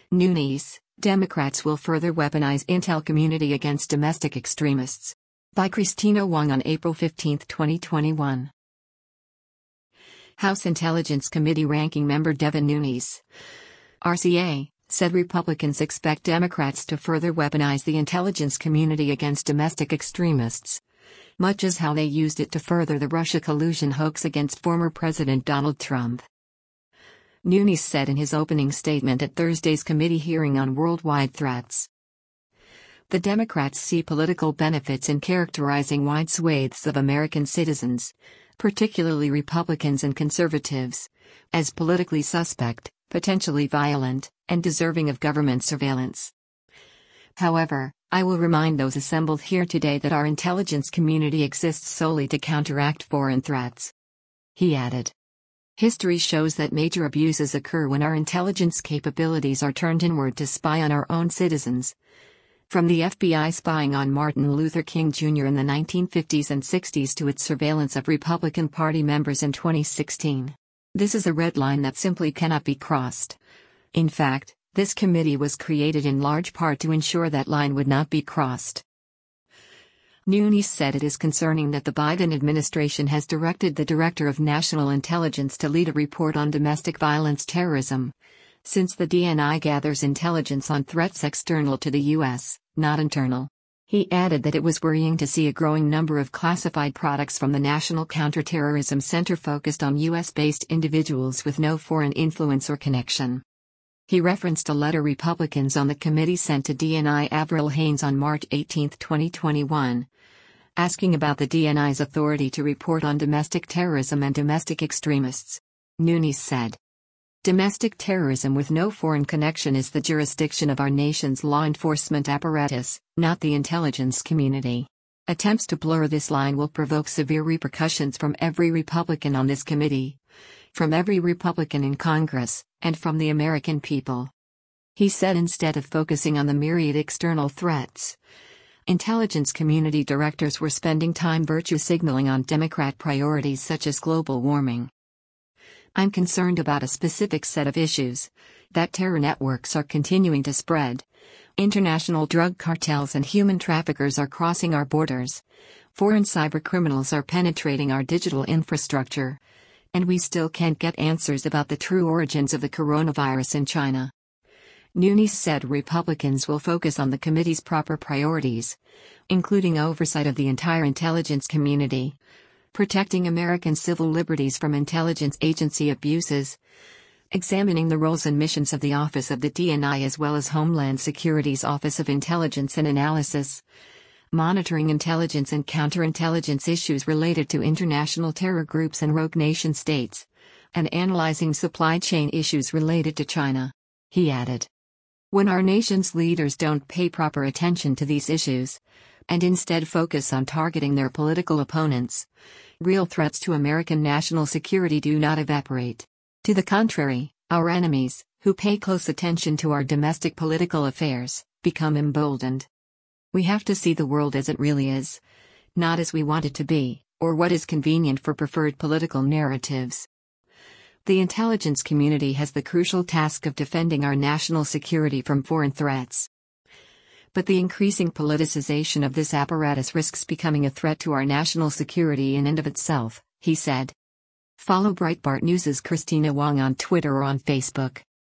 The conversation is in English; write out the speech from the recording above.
Nunes, Democrats will further weaponize intel community against domestic extremists. By Christina Wong on April 15, 2021. House Intelligence Committee Ranking Member Devin Nunes, RCA, said Republicans expect Democrats to further weaponize the intelligence community against domestic extremists, much as how they used it to further the Russia collusion hoax against former President Donald Trump. Nunes said in his opening statement at Thursday's committee hearing on worldwide threats. The Democrats see political benefits in characterizing wide swathes of American citizens, particularly Republicans and conservatives, as politically suspect, potentially violent, and deserving of government surveillance. However, I will remind those assembled here today that our intelligence community exists solely to counteract foreign threats. He added. History shows that major abuses occur when our intelligence capabilities are turned inward to spy on our own citizens. From the FBI spying on Martin Luther King Jr. in the 1950s and 60s to its surveillance of Republican Party members in 2016. This is a red line that simply cannot be crossed. In fact, this committee was created in large part to ensure that line would not be crossed. Nunes said it is concerning that the Biden administration has directed the Director of National Intelligence to lead a report on domestic violence terrorism, since the DNI gathers intelligence on threats external to the U.S., not internal. He added that it was worrying to see a growing number of classified products from the National Counterterrorism Center focused on U.S.-based individuals with no foreign influence or connection. He referenced a letter Republicans on the committee sent to DNI Avril Haines on March 18, 2021, asking about the DNI's authority to report on domestic terrorism and domestic extremists. Nunes said, "Domestic terrorism with no foreign connection is the jurisdiction of our nation's law enforcement apparatus, not the intelligence community. Attempts to blur this line will provoke severe repercussions from every Republican on this committee, from every Republican in Congress, and from the American people." He said instead of focusing on the myriad external threats, intelligence community directors were spending time virtue signaling on Democrat priorities such as global warming. "I'm concerned about a specific set of issues, that terror networks are continuing to spread. International drug cartels and human traffickers are crossing our borders. Foreign cybercriminals are penetrating our digital infrastructure. And we still can't get answers about the true origins of the coronavirus in China." Nunes said Republicans will focus on the committee's proper priorities, including oversight of the entire intelligence community, protecting American civil liberties from intelligence agency abuses, examining the roles and missions of the Office of the DNI as well as Homeland Security's Office of Intelligence and Analysis, monitoring intelligence and counterintelligence issues related to international terror groups and rogue nation states, and analyzing supply chain issues related to China. He added, "When our nation's leaders don't pay proper attention to these issues, and instead focus on targeting their political opponents, real threats to American national security do not evaporate. To the contrary, our enemies, who pay close attention to our domestic political affairs, become emboldened. We have to see the world as it really is, not as we want it to be, or what is convenient for preferred political narratives. The intelligence community has the crucial task of defending our national security from foreign threats. But the increasing politicization of this apparatus risks becoming a threat to our national security in and of itself," he said. Follow Breitbart News' Christina Wong on Twitter or on Facebook.